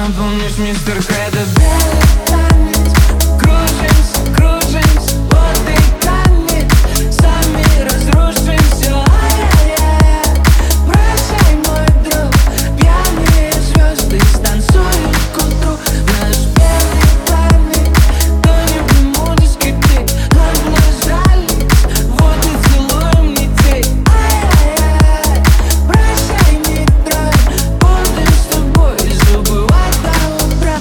помнишь, мистер Хеда? Белый танец, кружимся, кружимся, вот и танец, сами разрушимся. Ай-яй-яй, прощай, мой друг, пьяные звезды станцуют к утру. Наш белый танец, тонем в моде скрипит, обнажались, вот и целуем детей. Ай-яй-яй, прощай, не трой, будем с тобой забывать до утра.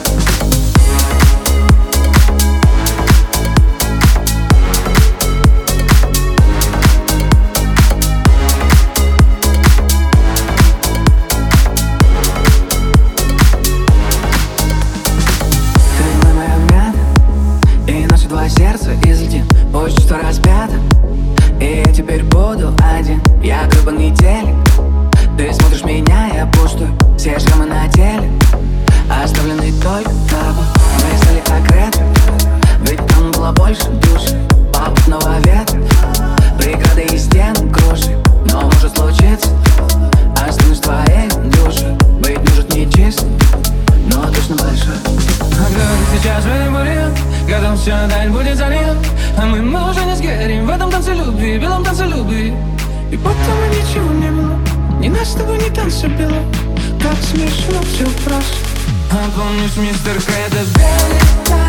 Ты моя мята, и наши два сердца излетим. Пусть чувство разбято, и я теперь буду один. Я гребаный телек, ты смотришь меня, я пустой. Все шрамы на теле оставлены только тобой. Мы стали как ретро, ведь там было больше души. Попутного ветра, преграды и стены круши. Но может случиться, останусь твоей душой. Быть может не чисто, но точно большой. Сейчас в этой буре, когда все даль будет залит, а мы уже не сгорим в этом танце любви, белом танце любви. И потом ничего не было, ни нас с тобой, ни танца было. Как смешно все прошло. А помнишь, мистер Хеда? Белый танец.